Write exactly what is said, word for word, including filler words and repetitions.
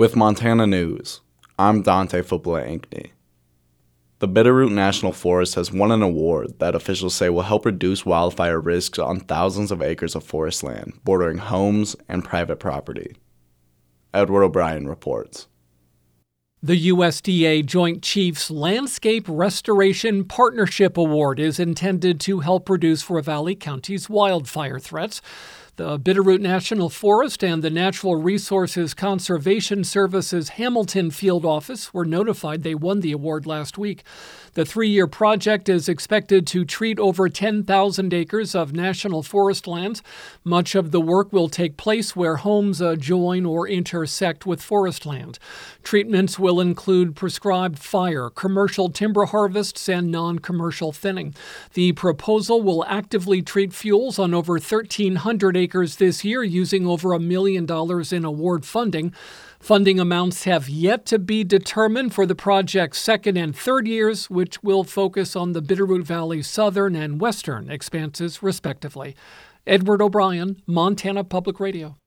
With Montana News, I'm Dante Fupula-Ankney. The Bitterroot National Forest has won an award that officials say will help reduce wildfire risks on thousands of acres of forest land bordering homes and private property. Edward O'Brien reports. The U S D A Joint Chiefs Landscape Restoration Partnership Award is intended to help reduce Ravalli County's wildfire threats. The Bitterroot National Forest and the Natural Resources Conservation Service's Hamilton Field Office were notified they won the award last week. The three-year project is expected to treat over ten thousand acres of national forest lands. Much of the work will take place where homes adjoin or intersect with forest land. Treatments will include prescribed fire, commercial timber harvests, and non-commercial thinning. The proposal will actively treat fuels on over thirteen hundred acres this year using over a million dollars in award funding. Funding amounts have yet to be determined for the project's second and third years, which will focus on the Bitterroot Valley's southern and western expanses, respectively. Edward O'Brien, Montana Public Radio.